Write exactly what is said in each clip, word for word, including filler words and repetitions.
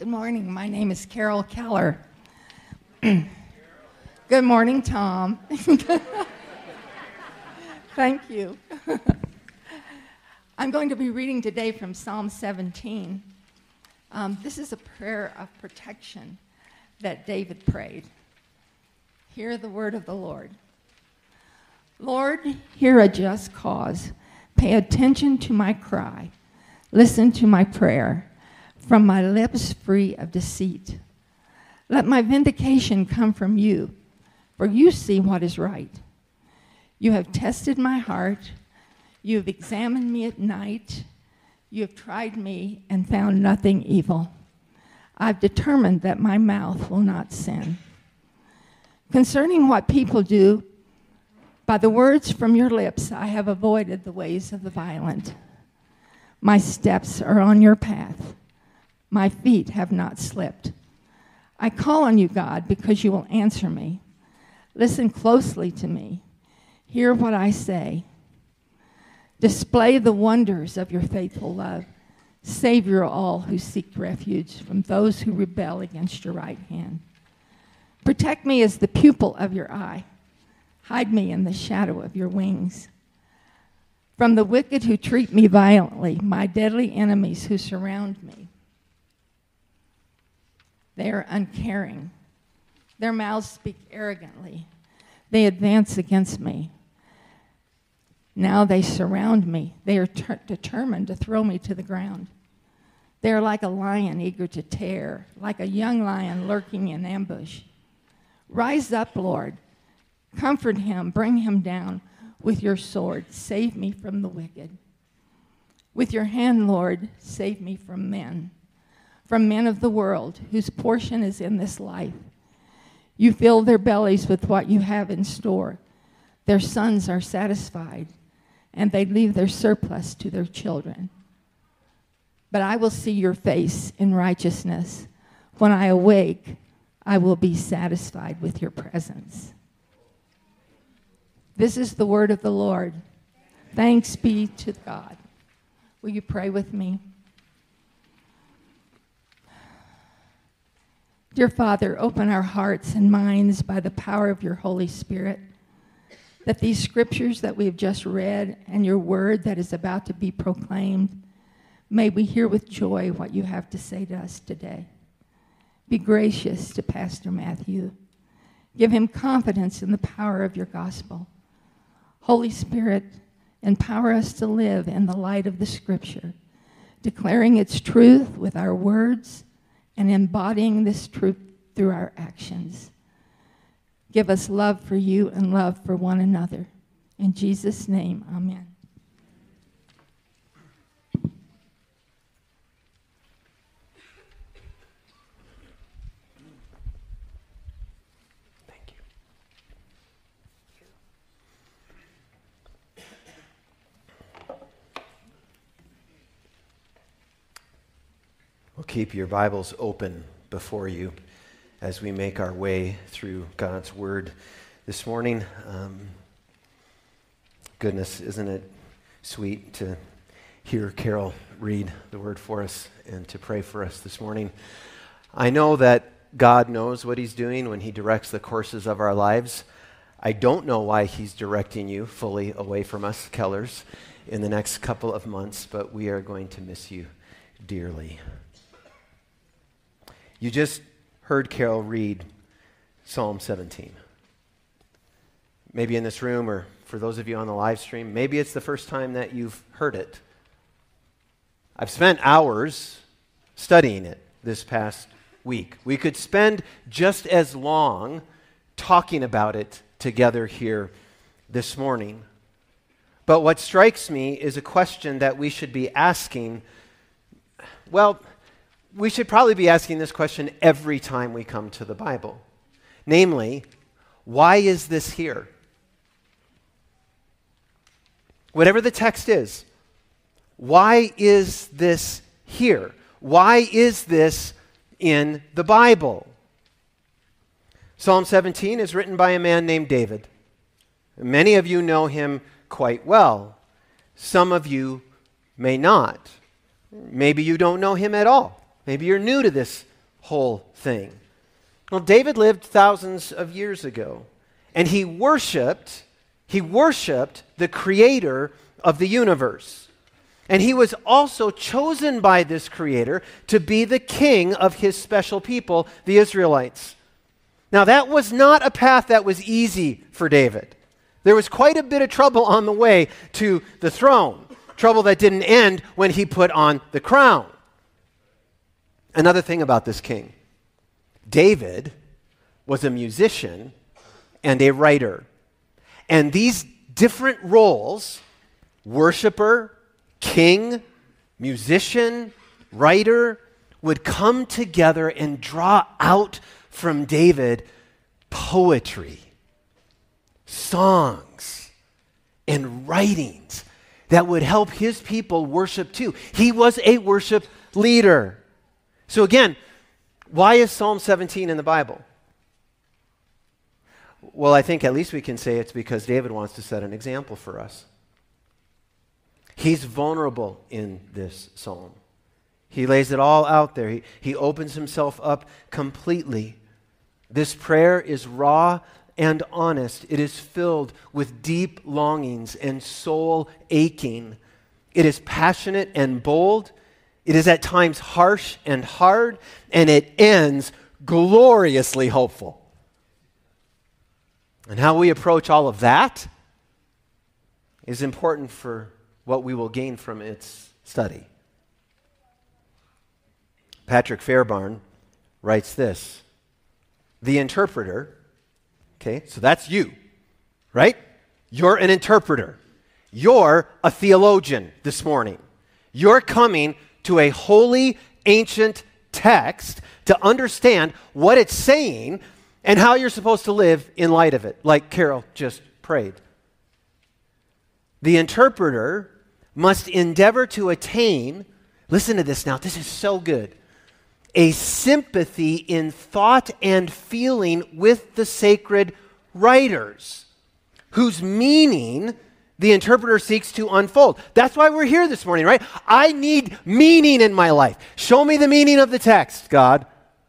morning. My name is Carol Keller. Good morning, Tom. Thank you. I'm going to be reading today from Psalm seventeen. Um, this is a prayer of protection that David prayed. Hear the word of the Lord. Lord, hear a just cause. Pay attention to my cry. Listen to my prayer. From my lips free of deceit. Let my vindication come from you, for you see what is right. You have tested my heart. You have examined me at night. You have tried me and found nothing evil. I've determined that my mouth will not sin. Concerning what people do, by the words from your lips, I have avoided the ways of the violent. My steps are on your path. My feet have not slipped. I call on you, God, because you will answer me. Listen closely to me. Hear what I say. Display the wonders of your faithful love. Savior all who seek refuge from those who rebel against your right hand. Protect me as the pupil of your eye. Hide me in the shadow of your wings. From the wicked who treat me violently, my deadly enemies who surround me. They are uncaring. Their mouths speak arrogantly. They advance against me. Now they surround me. They are ter- determined to throw me to the ground. They are like a lion eager to tear, like a young lion lurking in ambush. Rise up, Lord. Comfort him. Bring him down with your sword. Save me from the wicked. With your hand, Lord, save me from men. From men of the world, whose portion is in this life. You fill their bellies with what you have in store. Their sons are satisfied, and they leave their surplus to their children. But I will see your face in righteousness. When I awake, I will be satisfied with your presence. This is the word of the Lord. Thanks be to God. Will you pray with me? Dear Father, open our hearts and minds by the power of your Holy Spirit, that these scriptures that we have just read and your word that is about to be proclaimed, may we hear with joy what you have to say to us today. Be gracious to Pastor Matthew. Give him confidence in the power of your gospel. Holy Spirit, empower us to live in the light of the scripture, declaring its truth with our words and embodying this truth through our actions. Give us love for you and love for one another. In Jesus' name, amen. Thank you. Well, keep your Bibles open before you as we make our way through God's Word this morning. Um, goodness, isn't it sweet to hear Carol read the Word for us and to pray for us this morning? I know that God knows what He's doing when He directs the courses of our lives. I don't know why He's directing you fully away from us, Kellers, in the next couple of months, but we are going to miss you dearly. You just heard Carol read Psalm seventeen. Maybe in this room, or for those of you on the live stream, maybe it's the first time that you've heard it. I've spent hours studying it this past week. We could spend just as long talking about it together here this morning. But what strikes me is a question that we should be asking. Well, we should probably be asking this question every time we come to the Bible. Namely, why is this here? Whatever the text is, why is this here? Why is this in the Bible? Psalm seventeen is written by a man named David. Many of you know him quite well. Some of you may not. Maybe you don't know him at all. Maybe you're new to this whole thing? Well, David lived thousands of years ago, and he worshiped, he worshiped the creator of the universe. And he was also chosen by this creator to be the king of his special people, the Israelites. Now, that was not a path that was easy for David. There was quite a bit of trouble on the way to the throne, trouble that didn't end when he put on the crown. Another thing about this king, David was a musician and a writer. And these different roles, worshiper, king, musician, writer, would come together and draw out from David poetry, songs, and writings that would help his people worship too. He was a worship leader. So again, why is Psalm seventeen in the Bible? Well, I think at least we can say it's because David wants to set an example for us. He's vulnerable in this psalm. He lays it all out there. He, he opens himself up completely. This prayer is raw and honest. It is filled with deep longings and soul aching. It is passionate and bold. It is at times harsh and hard, and it ends gloriously hopeful. And how we approach all of that is important for what we will gain from its study. Patrick Fairbairn writes this: the interpreter, okay, so that's you, right? You're an interpreter. You're a theologian this morning. You're coming to a holy, ancient text to understand what it's saying and how you're supposed to live in light of it, like Carol just prayed. The interpreter must endeavor to attain, listen to this now, this is so good, a sympathy in thought and feeling with the sacred writers, whose meaning the interpreter seeks to unfold. That's why we're here this morning, right? I need meaning in my life. Show me the meaning of the text, God.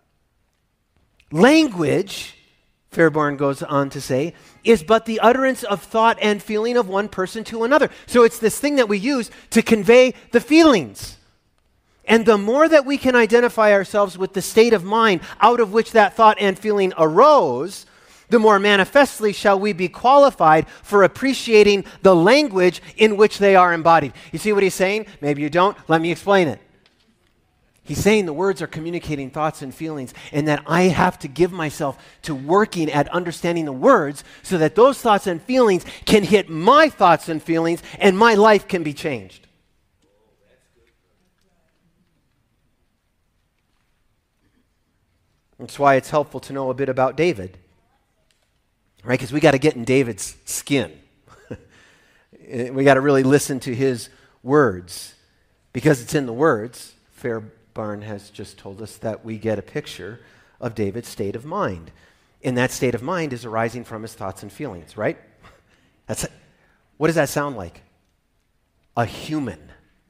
Language, Fairbairn goes on to say, is but the utterance of thought and feeling of one person to another. So it's this thing that we use to convey the feelings. And the more that we can identify ourselves with the state of mind out of which that thought and feeling arose, the more manifestly shall we be qualified for appreciating the language in which they are embodied. You see what he's saying? Maybe you don't. Let me explain it. He's saying the words are communicating thoughts and feelings, and that I have to give myself to working at understanding the words so that those thoughts and feelings can hit my thoughts and feelings, and my life can be changed. That's why it's helpful to know a bit about David. Right, because we got to get in David's skin. We got to really listen to his words. Because it's in the words, Fairbairn has just told us, that we get a picture of David's state of mind. And that state of mind is arising from his thoughts and feelings, right? That's what does that sound like? A human.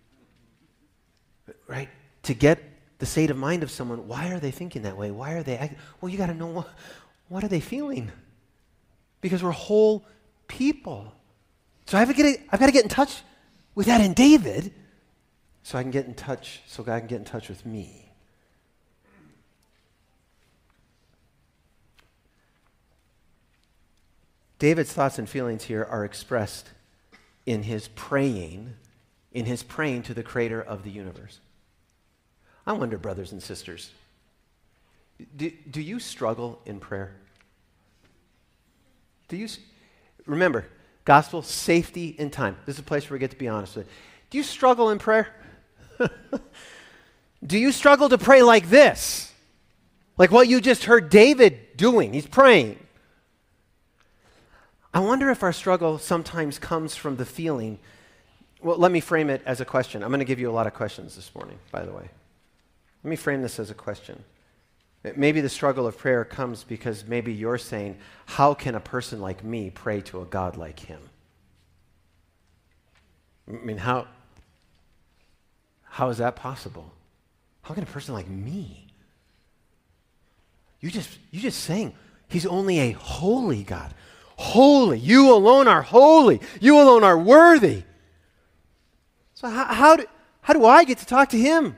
Right? To get the state of mind of someone, why are they thinking that way? Why are they acting? Well, you got to know, what, what are they feeling? Because we're whole people. So I've got, to, I've got to get in touch with that in David so I can get in touch, so God can get in touch with me. David's thoughts and feelings here are expressed in his praying, in his praying to the creator of the universe. I wonder, brothers and sisters, do, do you struggle in prayer? Do you, remember, gospel, safety, and time. This is a place where we get to be honest with it. Do you struggle in prayer? Do you struggle to pray like this? Like what you just heard David doing. He's praying. I wonder if our struggle sometimes comes from the feeling. Well, let me frame it as a question. I'm going to give you a lot of questions this morning, by the way. Let me frame this as a question. Maybe the struggle of prayer comes because maybe you're saying, how can a person like me pray to a God like him? I mean, how, how is that possible? How can a person like me You just, you just sang, he's only a holy God. Holy. You alone are holy. You alone are worthy. So how, how, do, how do I get to talk to him?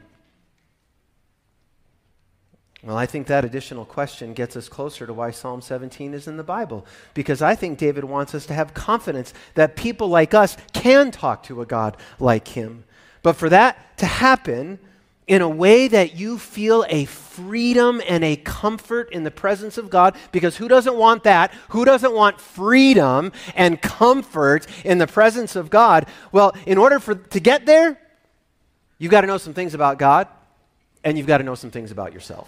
Well, I think that additional question gets us closer to why Psalm seventeen is in the Bible. Because I think David wants us to have confidence that people like us can talk to a God like him. But for that to happen in a way that you feel a freedom and a comfort in the presence of God, because who doesn't want that? Who doesn't want freedom and comfort in the presence of God? Well, in order for to get there, you've got to know some things about God, and you've got to know some things about yourself.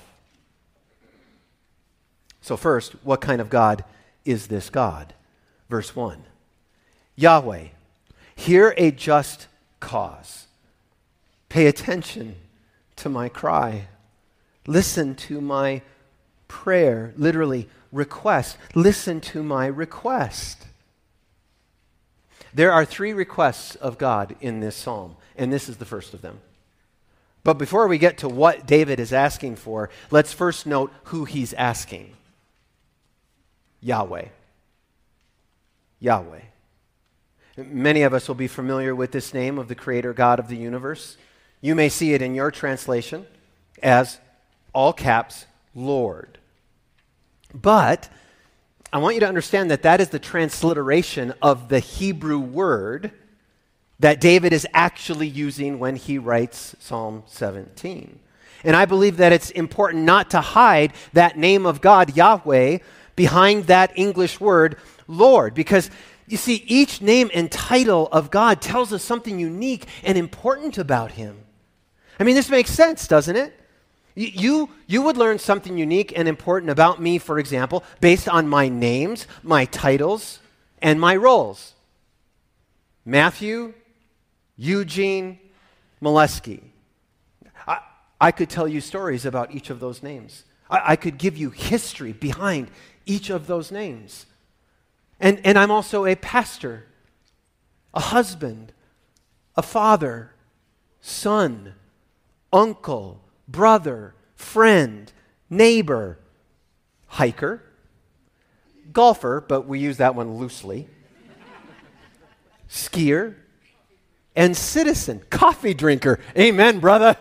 So first, what kind of God is this God? Verse one, Yahweh, hear a just cause. Pay attention to my cry. Listen to my prayer. Literally, request. Listen to my request. There are three requests of God in this psalm, and this is the first of them. But before we get to what David is asking for, let's first note who he's asking. Yahweh. Yahweh. Many of us will be familiar with this name of the Creator God of the universe. You may see it in your translation as, all caps, Lord. But I want you to understand that that is the transliteration of the Hebrew word that David is actually using when he writes Psalm seventeen. And I believe that it's important not to hide that name of God, Yahweh, behind that English word, Lord, because you see, each name and title of God tells us something unique and important about him. I mean, this makes sense, doesn't it? You, you, you would learn something unique and important about me, for example, based on my names, my titles, and my roles. Matthew, Eugene, Molesky. I, I could tell you stories about each of those names. I, I could give you history behind each of those names. And, and I'm also a pastor, a husband, a father, son, uncle, brother, friend, neighbor, hiker, golfer, but we use that one loosely, skier, and citizen, coffee drinker. Amen, brother.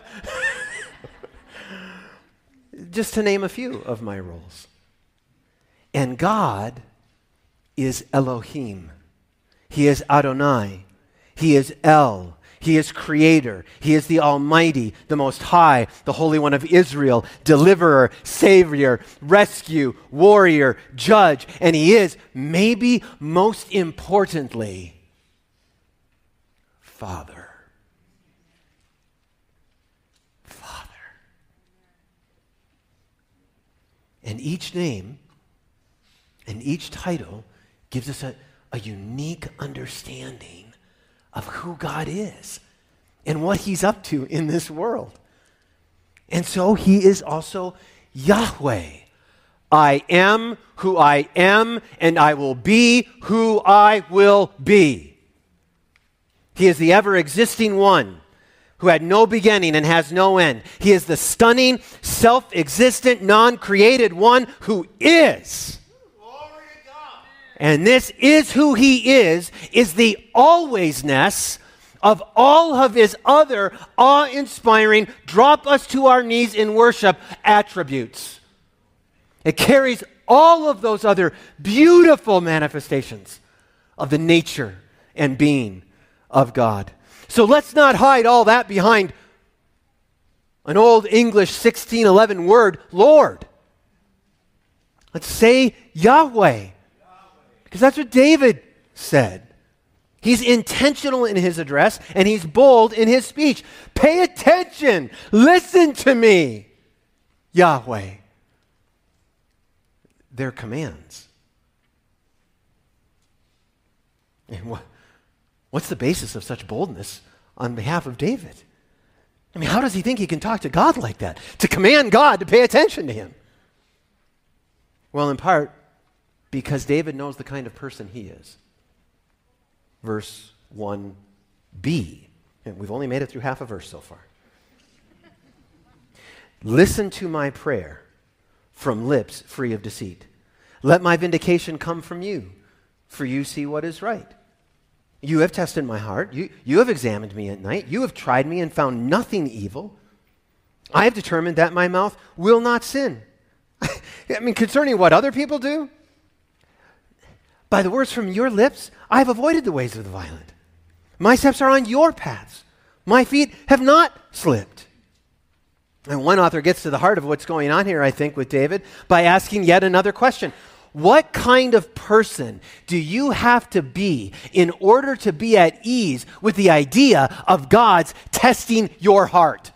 Just to name a few of my roles. And God is Elohim. He is Adonai. He is El. He is Creator. He is the Almighty, the Most High, the Holy One of Israel, Deliverer, Savior, Rescue, Warrior, Judge. And He is, maybe most importantly, Father. Father. And each name and each title gives us a, a unique understanding of who God is and what He's up to in this world. And so He is also Yahweh. I am who I am, and I will be who I will be. He is the ever-existing one who had no beginning and has no end. He is the stunning, self-existent, non-created one who is. And this is who He is, is the alwaysness of all of His other awe-inspiring, drop us to our knees in worship attributes. It carries all of those other beautiful manifestations of the nature and being of God. So let's not hide all that behind an old English sixteen eleven word, Lord. Let's say Yahweh. Because that's what David said. He's intentional in his address, and he's bold in his speech. Pay attention. Listen to me, Yahweh. They're commands. And what, what's the basis of such boldness on behalf of David? I mean, how does he think he can talk to God like that? To command God to pay attention to him? Well, in part, because David knows the kind of person he is. Verse one b. And we've only made it through half a verse so far. Listen to my prayer, from lips free of deceit. Let my vindication come from you, for you see what is right. You have tested my heart. You, you have examined me at night. You have tried me and found nothing evil. I have determined that my mouth will not sin. I mean, concerning what other people do, by the words from your lips, I have avoided the ways of the violent. My steps are on your paths. My feet have not slipped. And one author gets to the heart of what's going on here, I think, with David by asking yet another question. What kind of person do you have to be in order to be at ease with the idea of God's testing your heart?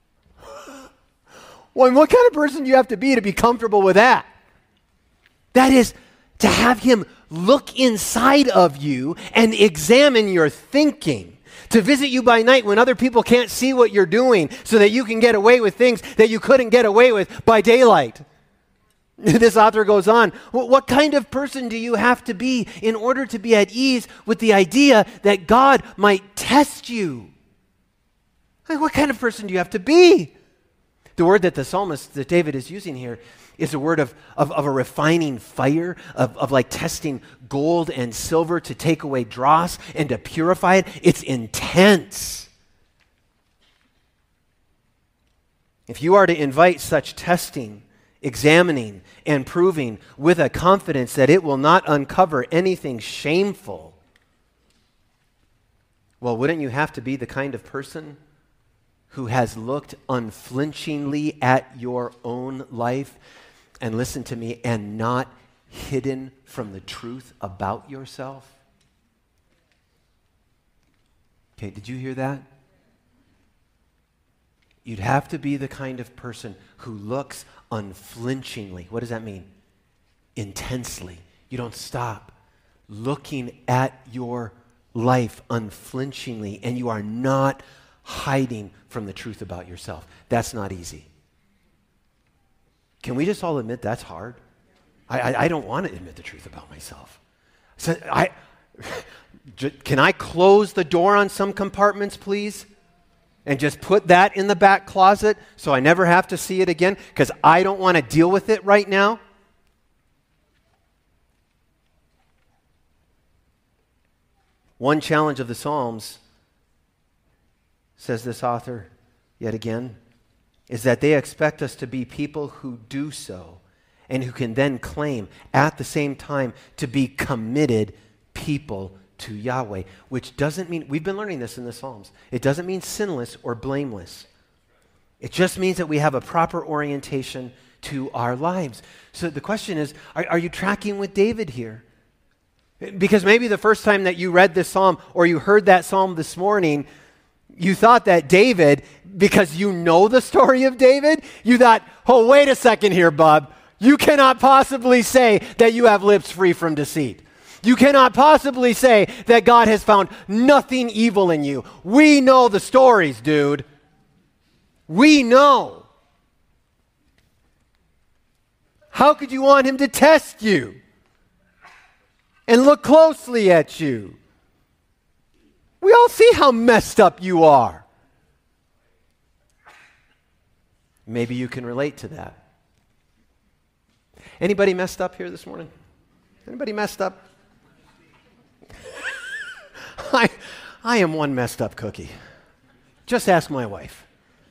Well, what kind of person do you have to be to be comfortable with that? That is, to have him look inside of you and examine your thinking, to visit you by night when other people can't see what you're doing so that you can get away with things that you couldn't get away with by daylight. This author goes on, what kind of person do you have to be in order to be at ease with the idea that God might test you? Like, what kind of person do you have to be? The word that the psalmist, that David is using here, is a word of, of, of a refining fire, of, of like testing gold and silver to take away dross and to purify it. It's intense. If you are to invite such testing, examining, and proving with a confidence that it will not uncover anything shameful, well, wouldn't you have to be the kind of person who has looked unflinchingly at your own life, and listen to me, and not hidden from the truth about yourself? Okay, did you hear that? You'd have to be the kind of person who looks unflinchingly. What does that mean? Intensely. You don't stop looking at your life unflinchingly, and you are not hiding from the truth about yourself. That's not easy. Can we just all admit that's hard? I, I, I don't want to admit the truth about myself. So I, can I close the door on some compartments, please? And just put that in the back closet so I never have to see it again because I don't want to deal with it right now? One challenge of the Psalms, says this author yet again, is that they expect us to be people who do so and who can then claim at the same time to be committed people to Yahweh, which doesn't mean, we've been learning this in the Psalms, it doesn't mean sinless or blameless. It just means that we have a proper orientation to our lives. So the question is, are, are you tracking with David here? Because maybe the first time that you read this psalm or you heard that psalm this morning, you thought that David, because you know the story of David, you thought, oh, wait a second here, bub. You cannot possibly say that you have lips free from deceit. You cannot possibly say that God has found nothing evil in you. We know the stories, dude. We know. How could you want him to test you and look closely at you? We all see how messed up you are. Maybe you can relate to that. Anybody messed up here this morning? Anybody messed up? I, I am one messed up cookie. Just ask my wife.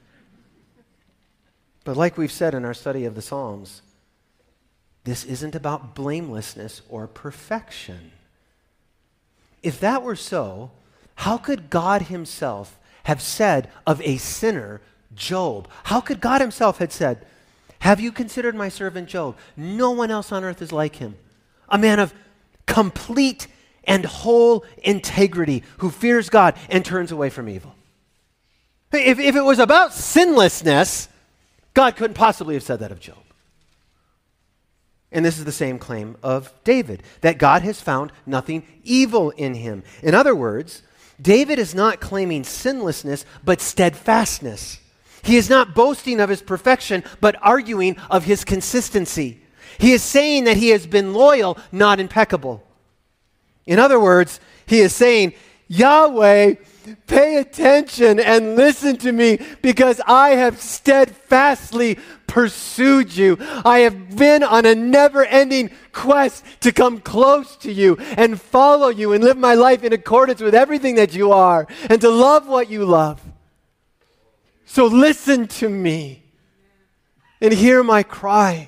But like we've said in our study of the Psalms, this isn't about blamelessness or perfection. If that were so, how could God himself have said of a sinner, Job? How could God himself have said, have you considered my servant Job? No one else on earth is like him. A man of complete and whole integrity who fears God and turns away from evil. If, if it was about sinlessness, God couldn't possibly have said that of Job. And this is the same claim of David, that God has found nothing evil in him. In other words, David is not claiming sinlessness, but steadfastness. He is not boasting of his perfection, but arguing of his consistency. He is saying that he has been loyal, not impeccable. In other words, he is saying, Yahweh, pay attention and listen to me because I have steadfastly pursued you. I have been on a never-ending quest to come close to you and follow you and live my life in accordance with everything that you are and to love what you love. So listen to me and hear my cry.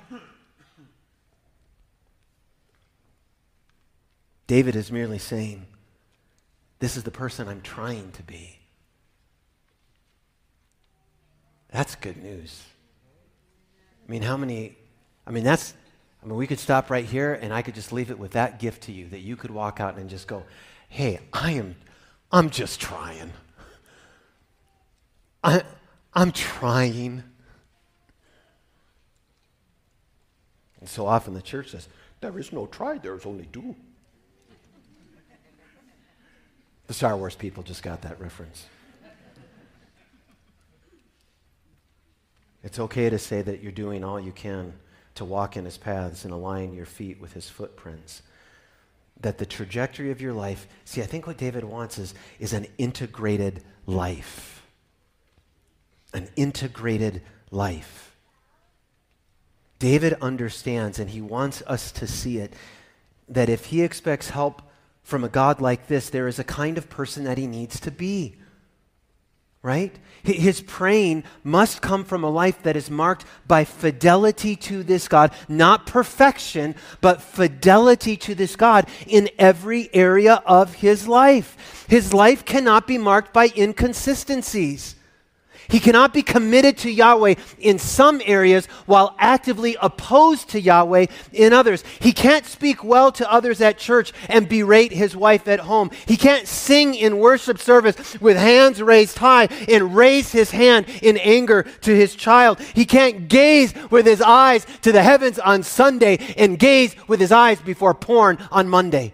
David is merely saying, this is the person I'm trying to be. That's good news. I mean, how many, I mean, that's, I mean, we could stop right here and I could just leave it with that gift to you, that you could walk out and just go, hey, I am, I'm just trying. I, I'm trying. And so often the church says, there is no try, there is only do. The Star Wars people just got that reference. It's okay to say that you're doing all you can to walk in his paths and align your feet with his footprints. That the trajectory of your life, see, I think what David wants is, is an integrated life. An integrated life. David understands, and he wants us to see it, that if he expects help from a God like this, there is a kind of person that he needs to be. Right? His praying must come from a life that is marked by fidelity to this God, not perfection, but fidelity to this God in every area of his life. His life cannot be marked by inconsistencies. He cannot be committed to Yahweh in some areas while actively opposed to Yahweh in others. He can't speak well to others at church and berate his wife at home. He can't sing in worship service with hands raised high and raise his hand in anger to his child. He can't gaze with his eyes to the heavens on Sunday and gaze with his eyes before porn on Monday.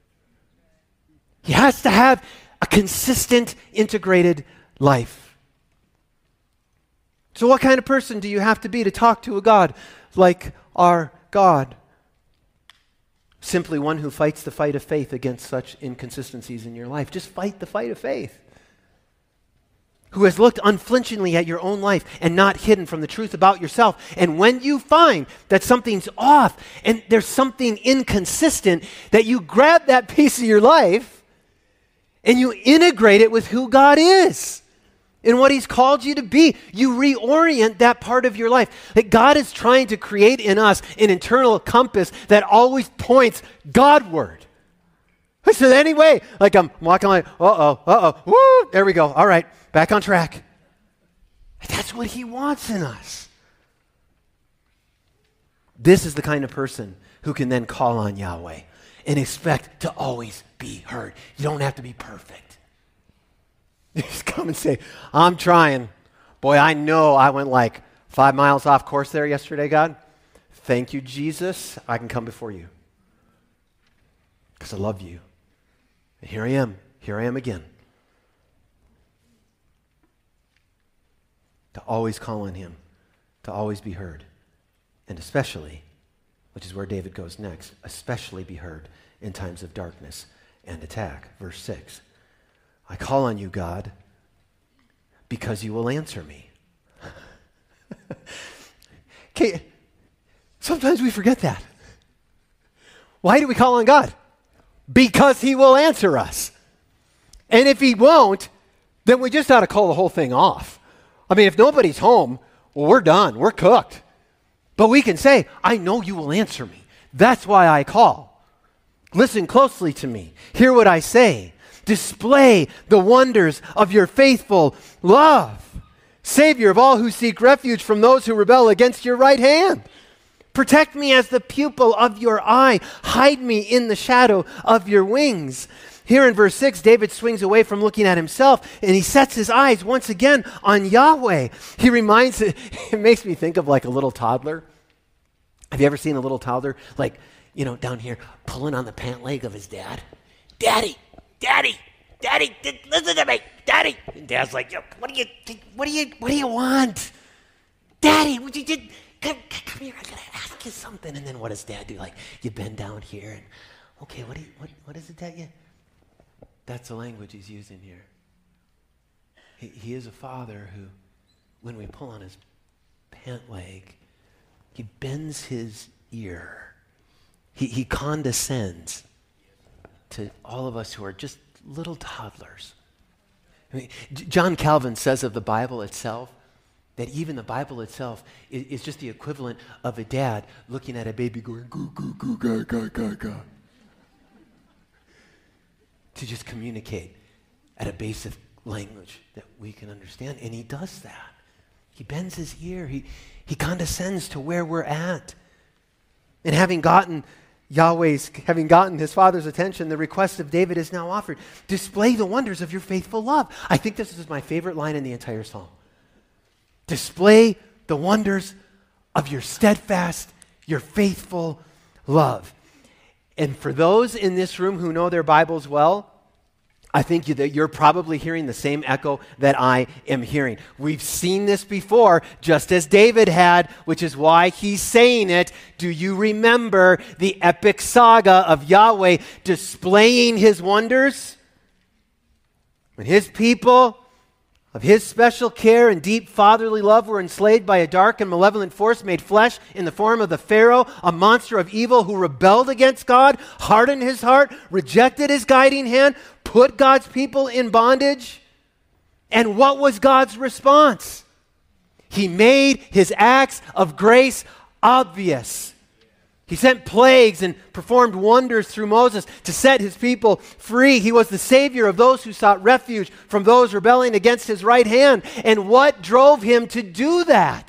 He has to have a consistent, integrated life. So what kind of person do you have to be to talk to a God like our God? Simply one who fights the fight of faith against such inconsistencies in your life. Just fight the fight of faith. Who has looked unflinchingly at your own life and not hidden from the truth about yourself. And when you find that something's off and there's something inconsistent, that you grab that piece of your life and you integrate it with who God is. In what he's called you to be. You reorient that part of your life. That God is trying to create in us an internal compass that always points Godward. So anyway, like I'm walking like, uh-oh, uh-oh, woo, there we go. All right, back on track. That's what he wants in us. This is the kind of person who can then call on Yahweh and expect to always be heard. You don't have to be perfect. You just come and say, I'm trying. Boy, I know I went like five miles off course there yesterday, God. Thank you, Jesus. I can come before you because I love you. And here I am. Here I am again. To always call on him, to always be heard, and especially, which is where David goes next, especially be heard in times of darkness and attack. Verse six. I call on you, God, because you will answer me. Okay, sometimes we forget that. Why do we call on God? Because he will answer us. And if he won't, then we just ought to call the whole thing off. I mean, if nobody's home, well, we're done. We're cooked. But we can say, I know you will answer me. That's why I call. Listen closely to me. Hear what I say. Display the wonders of your faithful love. Savior of all who seek refuge from those who rebel against your right hand. Protect me as the pupil of your eye. Hide me in the shadow of your wings. Here in verse six, David swings away from looking at himself and he sets his eyes once again on Yahweh. He reminds, it makes me think of like a little toddler. Have you ever seen a little toddler, like, you know, down here pulling on the pant leg of his dad? Daddy! Daddy, Daddy, listen to me, Daddy. And Dad's like, Yo, what do you, what do you, what do you want, Daddy? What you did? Come, come here, I gotta ask you something. And then what does Dad do? Like, you bend down here, and okay, what do you, what, what is it that you? That's the language he's using here. He, he is a father who, when we pull on his pant leg. He bends his ear. He, he condescends to all of us who are just little toddlers. I mean, J- John Calvin says of the Bible itself that even the Bible itself is, is just the equivalent of a dad looking at a baby going, goo, goo, goo, ga, ga, ga, ga. To just communicate at a basic language that we can understand. And he does that. He bends his ear. He, he condescends to where we're at. And having gotten Yahweh's, having gotten his father's attention, the request of David is now offered. Display the wonders of your faithful love. I think this is my favorite line in the entire psalm. Display the wonders of your steadfast, your faithful love. And for those in this room who know their Bibles well, I think you, that you're probably hearing the same echo that I am hearing. We've seen this before, just as David had, which is why he's saying it. Do you remember the epic saga of Yahweh displaying his wonders? When his people of his special care and deep fatherly love were enslaved by a dark and malevolent force made flesh in the form of the Pharaoh, a monster of evil who rebelled against God, hardened his heart, rejected his guiding hand, put God's people in bondage. And what was God's response? He made his acts of grace obvious. He sent plagues and performed wonders through Moses to set his people free. He was the savior of those who sought refuge from those rebelling against his right hand. And what drove him to do that?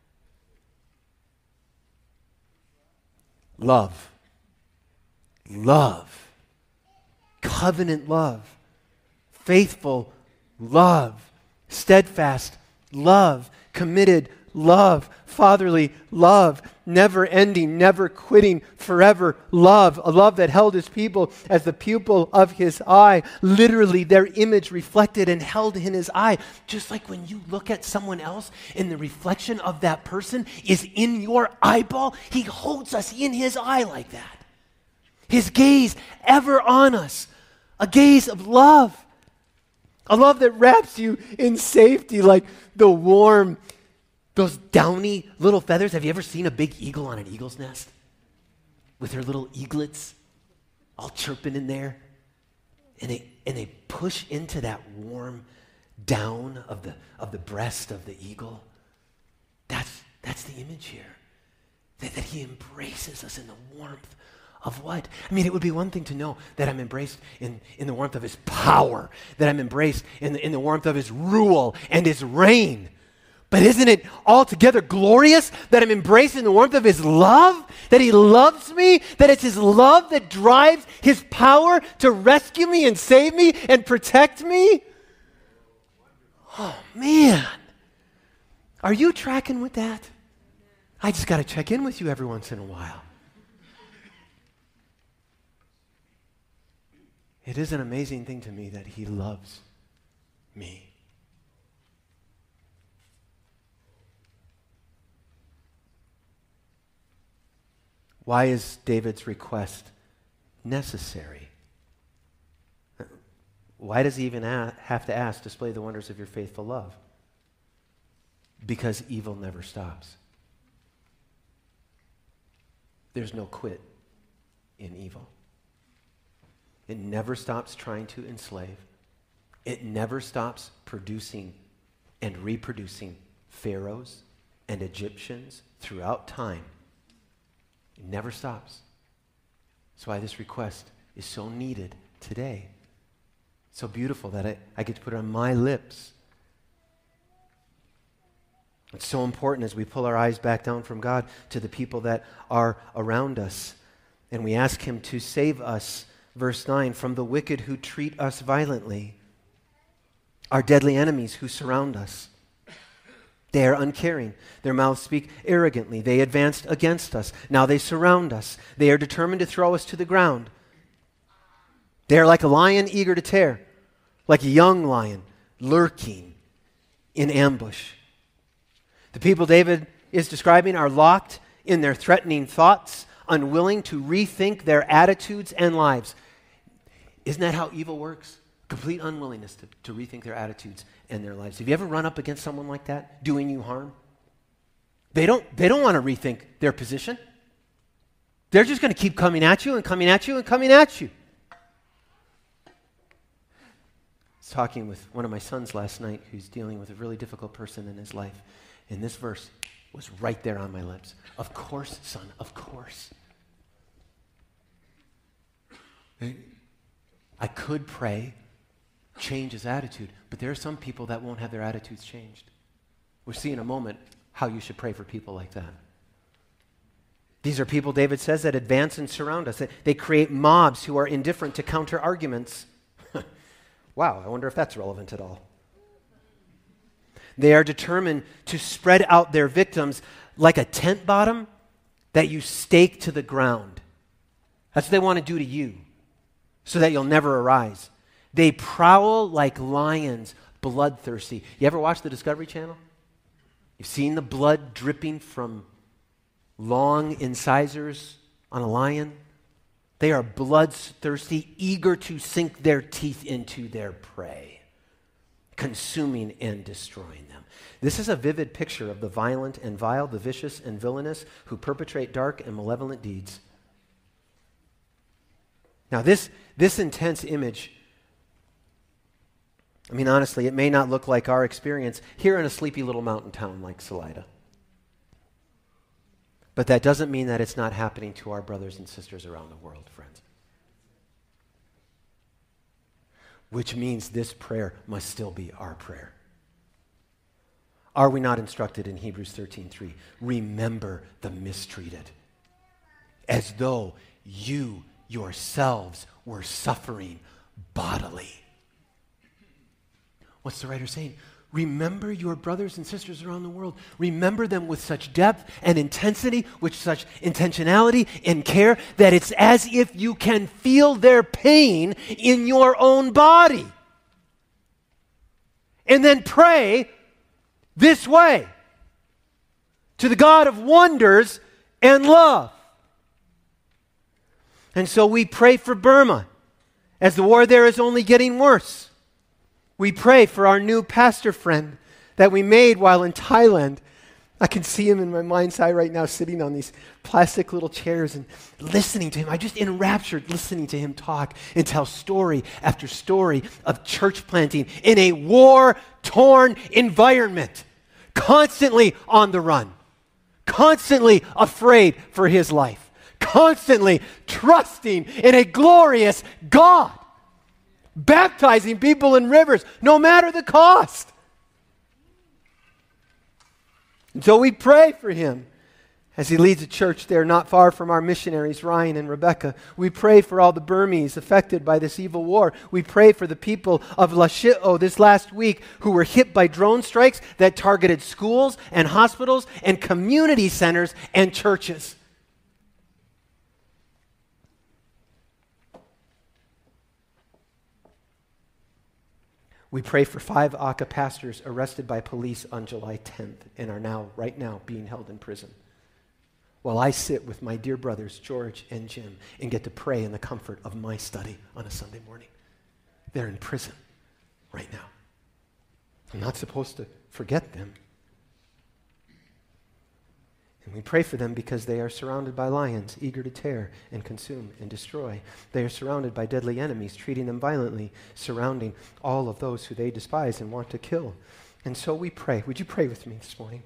Love. Love. Covenant love. Faithful love. Steadfast love. Committed love. Fatherly love. Never-ending, never-quitting, forever love. A love that held his people as the pupil of his eye. Literally, their image reflected and held in his eye. Just like when you look at someone else and the reflection of that person is in your eyeball, he holds us in his eye like that. His gaze ever on us. A gaze of love. A love that wraps you in safety like the warm, those downy little feathers. Have you ever seen a big eagle on an eagle's nest? With her little eaglets all chirping in there. And they and they push into that warm down of the of the breast of the eagle. That's that's the image here. That, that he embraces us in the warmth of what? I mean, it would be one thing to know that I'm embraced in, in the warmth of his power, that I'm embraced in the, in the warmth of his rule and his reign. But isn't it altogether glorious that I'm embraced in the warmth of his love? That he loves me? That it's his love that drives his power to rescue me and save me and protect me? Oh, man. Are you tracking with that? I just got to check in with you every once in a while. It is an amazing thing to me that he loves me. Why is David's request necessary? Why does he even a- have to ask, display the wonders of your faithful love? Because evil never stops. There's no quit in evil. It never stops trying to enslave. It never stops producing and reproducing pharaohs and Egyptians throughout time. It never stops. That's why this request is so needed today. It's so beautiful that I, I get to put it on my lips. It's so important as we pull our eyes back down from God to the people that are around us. And we ask him to save us, verse nine, from the wicked who treat us violently, our deadly enemies who surround us. They are uncaring. Their mouths speak arrogantly. They advanced against us. Now they surround us. They are determined to throw us to the ground. They are like a lion eager to tear, like a young lion lurking in ambush. The people David is describing are locked in their threatening thoughts, unwilling to rethink their attitudes and lives. Isn't that how evil works? Complete unwillingness to, to rethink their attitudes and their lives. Have you ever run up against someone like that, doing you harm? They don't, they don't want to rethink their position. They're just going to keep coming at you and coming at you and coming at you. I was talking with one of my sons last night who's dealing with a really difficult person in his life. And this verse was right there on my lips. Of course, son, of course. I could pray, change his attitude, but there are some people that won't have their attitudes changed. We'll see in a moment how you should pray for people like that. These are people, David says, that advance and surround us. They create mobs who are indifferent to counter arguments. Wow, I wonder if that's relevant at all. They are determined to spread out their victims like a tent bottom that you stake to the ground. That's what they want to do to you, so that you'll never arise. They prowl like lions, bloodthirsty. You ever watch the Discovery Channel? You've seen the blood dripping from long incisors on a lion? They are bloodthirsty, eager to sink their teeth into their prey, consuming and destroying them. This is a vivid picture of the violent and vile, the vicious and villainous who perpetrate dark and malevolent deeds. Now, this, this intense image, I mean, honestly, it may not look like our experience here in a sleepy little mountain town like Salida. But that doesn't mean that it's not happening to our brothers and sisters around the world, friends. Which means this prayer must still be our prayer. Are we not instructed in Hebrews thirteen three? Remember the mistreated, as though you yourselves were suffering bodily. What's the writer saying? Remember your brothers and sisters around the world. Remember them with such depth and intensity, with such intentionality and care, that it's as if you can feel their pain in your own body. And then pray this way to the God of wonders and love. And so we pray for Burma as the war there is only getting worse. We pray for our new pastor friend that we made while in Thailand. I can see him in my mind's eye right now sitting on these plastic little chairs and listening to him. I just enraptured listening to him talk and tell story after story of church planting in a war-torn environment, constantly on the run, constantly afraid for his life, constantly trusting in a glorious God, baptizing people in rivers, no matter the cost. And so we pray for him as he leads a church there not far from our missionaries, Ryan and Rebecca. We pray for all the Burmese affected by this evil war. We pray for the people of Lashio this last week who were hit by drone strikes that targeted schools and hospitals and community centers and churches. We pray for five Aka pastors arrested by police on July tenth and are now, right now, being held in prison. While I sit with my dear brothers, George and Jim, and get to pray in the comfort of my study on a Sunday morning. They're in prison right now. I'm not supposed to forget them. And we pray for them because they are surrounded by lions, eager to tear and consume and destroy. They are surrounded by deadly enemies, treating them violently, surrounding all of those who they despise and want to kill. And so we pray. Would you pray with me this morning?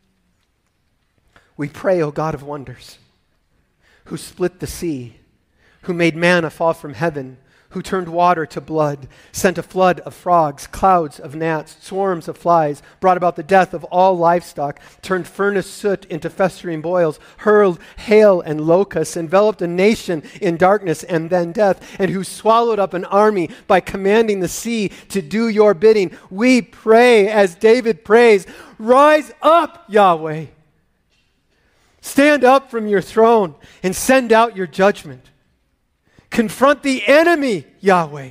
We pray, O God of wonders, who split the sea, who made manna fall from heaven, who turned water to blood, sent a flood of frogs, clouds of gnats, swarms of flies, brought about the death of all livestock, turned furnace soot into festering boils, hurled hail and locusts, enveloped a nation in darkness and then death, and who swallowed up an army by commanding the sea to do your bidding. We pray as David prays, rise up, Yahweh. Stand up from your throne and send out your judgment. Confront the enemy, Yahweh.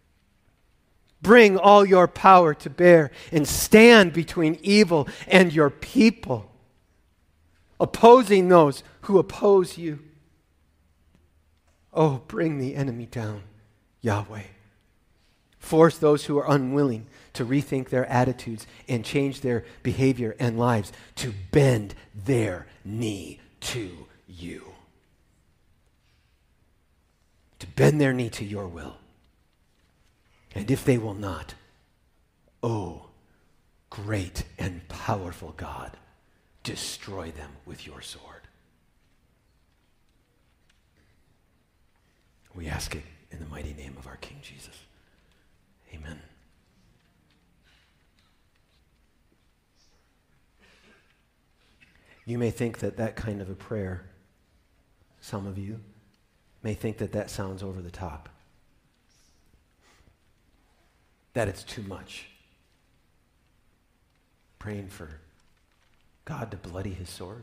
Bring all your power to bear and stand between evil and your people, opposing those who oppose you. Oh, bring the enemy down, Yahweh. Force those who are unwilling to rethink their attitudes and change their behavior and lives to bend their knee to you. To bend their knee to your will. And if they will not, oh, great and powerful God, destroy them with your sword. We ask it in the mighty name of our King Jesus. Amen. You may think that that kind of a prayer, some of you, may think that that sounds over the top. That it's too much. Praying for God to bloody his sword.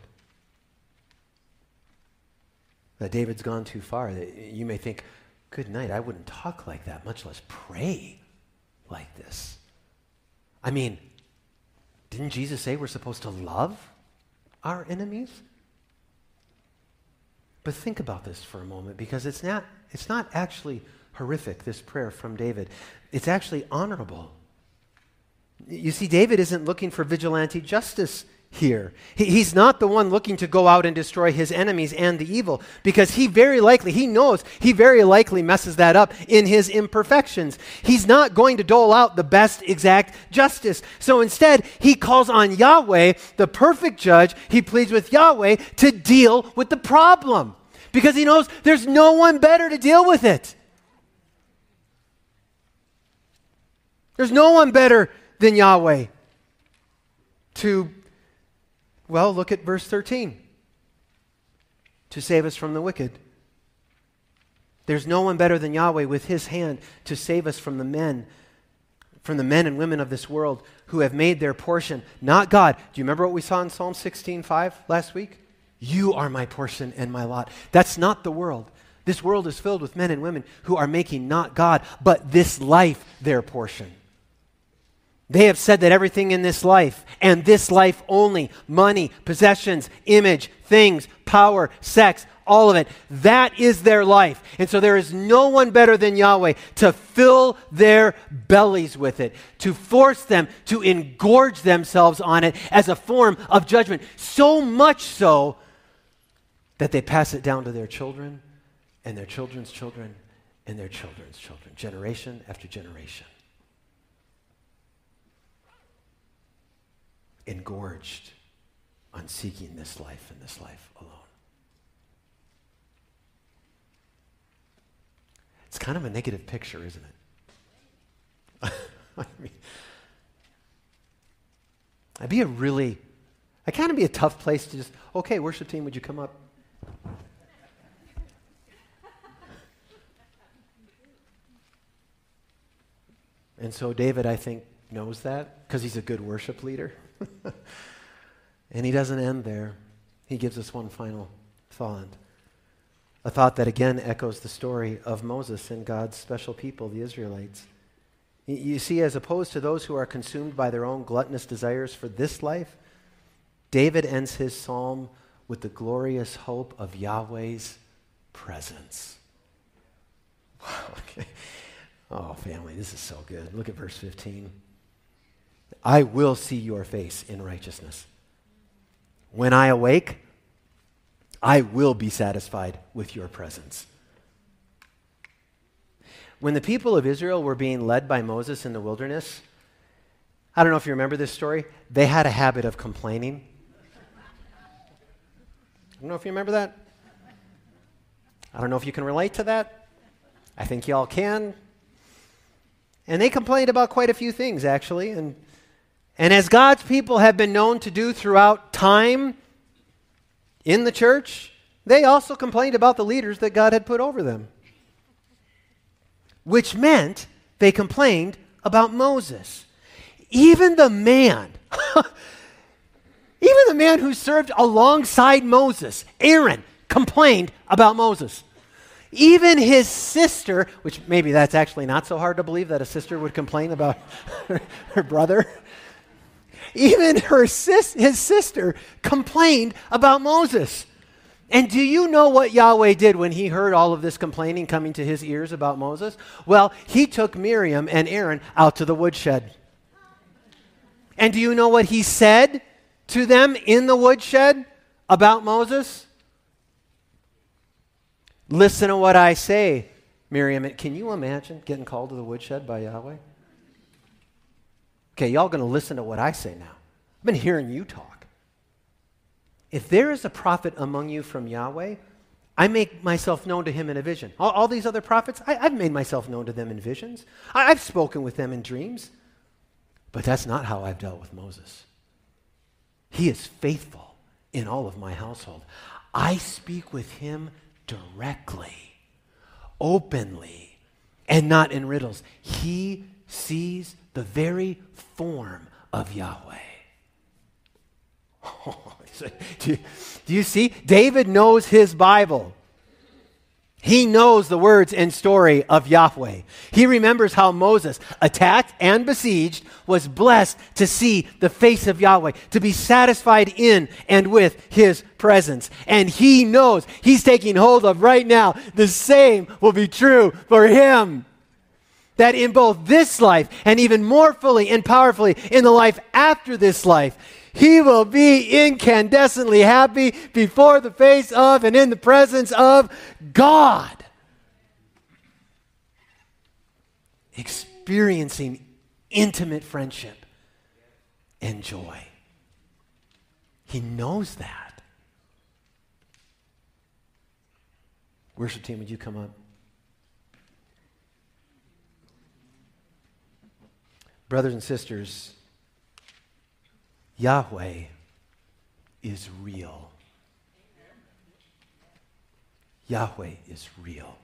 That David's gone too far. That you may think, good night, I wouldn't talk like that, much less pray like this. I mean, didn't Jesus say we're supposed to love our enemies? But think about this for a moment, because it's not, it's not actually horrific, this prayer from David. It's actually honorable. You see, David isn't looking for vigilante justice here. He, he's not the one looking to go out and destroy his enemies and the evil, because he very likely, he knows, he very likely messes that up in his imperfections. He's not going to dole out the best exact justice. So instead, he calls on Yahweh, the perfect judge. He pleads with Yahweh to deal with the problem, because he knows there's no one better to deal with it. There's no one better than Yahweh to, well, look at verse thirteen. To save us from the wicked. There's no one better than Yahweh with his hand to save us from the men, from the men and women of this world who have made their portion, not God. Do you remember what we saw in Psalm sixteen five last week? You are my portion and my lot. That's not the world. This world is filled with men and women who are making not God, but this life their portion. They have said that everything in this life, and this life only, money, possessions, image, things, power, sex, all of it, that is their life. And so there is no one better than Yahweh to fill their bellies with it, to force them to engorge themselves on it as a form of judgment. So much so that they pass it down to their children and their children's children and their children's children, generation after generation. Engorged on seeking this life and this life alone. It's kind of a negative picture, isn't it? I mean, I'd be a really, I kind of be a tough place to just, okay, worship team, would you come up? And so David, I think, knows that because he's a good worship leader. And he doesn't end there. He gives us one final thought. A thought that again echoes the story of Moses and God's special people, the Israelites. You see, as opposed to those who are consumed by their own gluttonous desires for this life, David ends his psalm with the glorious hope of Yahweh's presence. Wow. Okay. Oh, family, this is so good. Look at verse fifteen. I will see your face in righteousness. When I awake, I will be satisfied with your presence. When the people of Israel were being led by Moses in the wilderness, I don't know if you remember this story, they had a habit of complaining. I don't know if you remember that. I don't know if you can relate to that. I think y'all can. And they complained about quite a few things, actually. And, and as God's people have been known to do throughout time in the church, they also complained about the leaders that God had put over them. Which meant they complained about Moses. Even the man, even the man who served alongside Moses, Aaron, complained about Moses. Even his sister, which maybe that's actually not so hard to believe that a sister would complain about her, her brother. Even her sis, his sister complained about Moses. And do you know what Yahweh did when he heard all of this complaining coming to his ears about Moses? Well, he took Miriam and Aaron out to the woodshed. And do you know what he said to them in the woodshed about Moses? Listen to what I say, Miriam. Can you imagine getting called to the woodshed by Yahweh? Okay, y'all going to listen to what I say now. I've been hearing you talk. If there is a prophet among you from Yahweh, I make myself known to him in a vision. All, all these other prophets, I, I've made myself known to them in visions. I, I've spoken with them in dreams. But that's not how I've dealt with Moses. He is faithful in all of my household. I speak with him directly, openly, and not in riddles. He sees the very form of Yahweh. do, you, do you see? David knows his Bible. He knows the words and story of Yahweh. He remembers how Moses, attacked and besieged, was blessed to see the face of Yahweh, to be satisfied in and with his presence. And he knows he's taking hold of right now. The same will be true for him. That in both this life and even more fully and powerfully in the life after this life, he will be incandescently happy before the face of and in the presence of God. Experiencing intimate friendship and joy. He knows that. Worship team, would you come up? Brothers and sisters, Yahweh is real. Yahweh is real.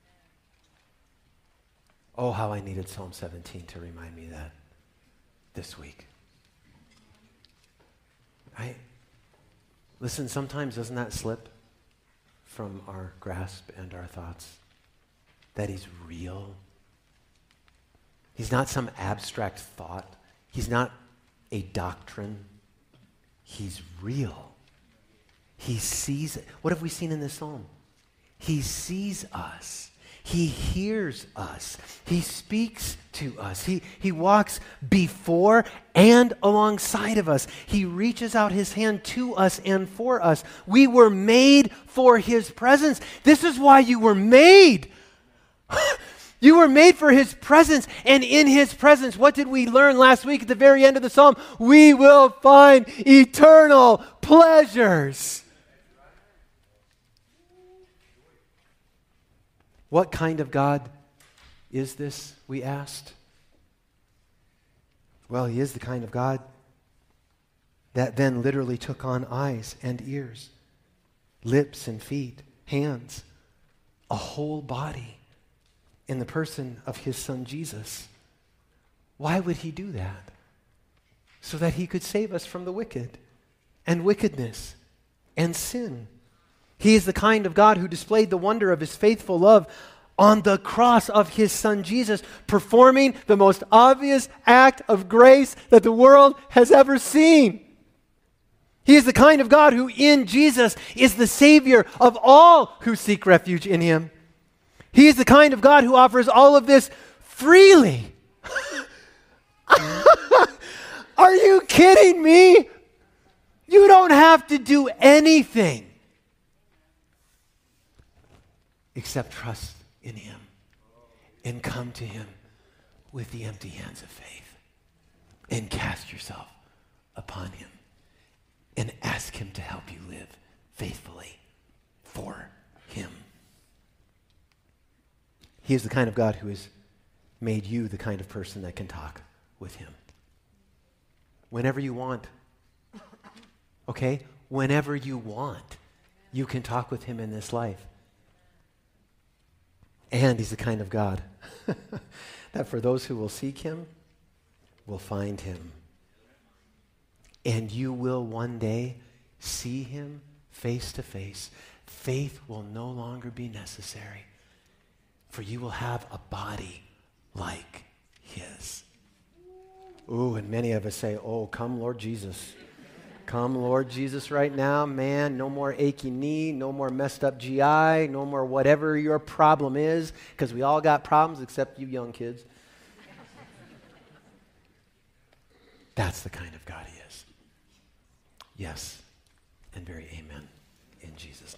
Oh, how I needed Psalm seventeen to remind me that this week. Right? Listen, sometimes doesn't that slip from our grasp and our thoughts? That he's real. He's not some abstract thought. He's not a doctrine. He's real. He sees it. What have we seen in this psalm? He sees us. He hears us. He speaks to us. He, he walks before and alongside of us. He reaches out his hand to us and for us. We were made for his presence. This is why you were made. You were made for his presence, and in his presence, what did we learn last week at the very end of the psalm? We will find eternal pleasures. What kind of God is this, we asked? Well, he is the kind of God that then literally took on eyes and ears, lips and feet, hands, a whole body, in the person of his son Jesus. Why would he do that? So that he could save us from the wicked and wickedness and sin. He is the kind of God who displayed the wonder of his faithful love on the cross of his son Jesus, performing the most obvious act of grace that the world has ever seen. He is the kind of God who in Jesus is the Savior of all who seek refuge in him. He is the kind of God who offers all of this freely. Are you kidding me? You don't have to do anything except trust in him and come to him with the empty hands of faith and cast yourself upon him and ask him to help you live faithfully for him. He is the kind of God who has made you the kind of person that can talk with him. Whenever you want. Okay? Whenever you want, you can talk with him in this life. And he's the kind of God that for those who will seek him, will find him. And you will one day see him face to face. Faith will no longer be necessary. For you will have a body like his. Ooh, and many of us say, oh, come Lord Jesus. Come, Lord Jesus, right now, man. No more achy knee, no more messed up G I, no more whatever your problem is, because we all got problems except you young kids. That's the kind of God he is. Yes, and very amen in Jesus' name.